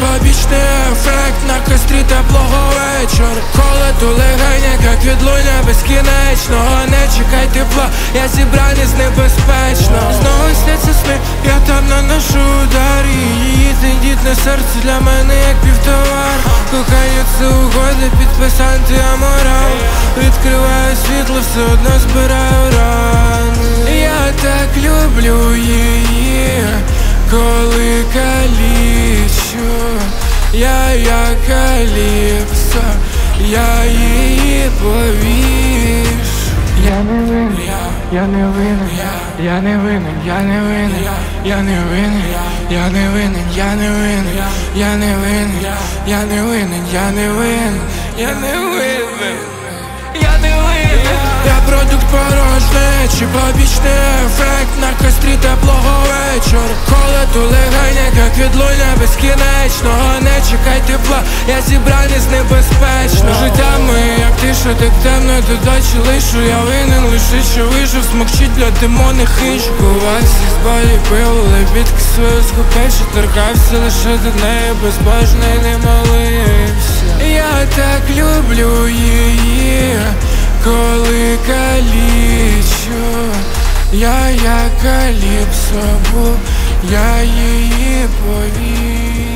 побічний ефект на кострі теплого вечора. Коли ту легеня, як відлуння безкінечного. Не чекай тепла, я зібраний з небезпечно. Знову сняться сни, я там наношу ударі. Її тендітне серце для мене як півтовар. Кохання це угоди, підписанти аморал. Відкриваю світло, все одно збираю рани. Я так люблю її, коли калічу. Я як каліпсо, я її повішу. Я не винен, я не винен, я не винен, я не винен, я не винен, я не винен, я не винен, я не винен, я не винен, я не винен, я не винен, я не винен. Я продукт порожнечі, побічний ефект на кострі теплого вечора. Коли ту легеня, як відлуння безкінечного. Не чекай тепла, я зібраний з небезпечно. Життя моє, як тиша, так темно, додачі лишу. Я винен лише, що вижив, смокчить для демони хижу. Кувався з болі, пив, лебідки свою схопивши. Торкався лише до неї, безбожно й не молився. Я так люблю її, коли калічу. Я як каліпсо був, я її повів.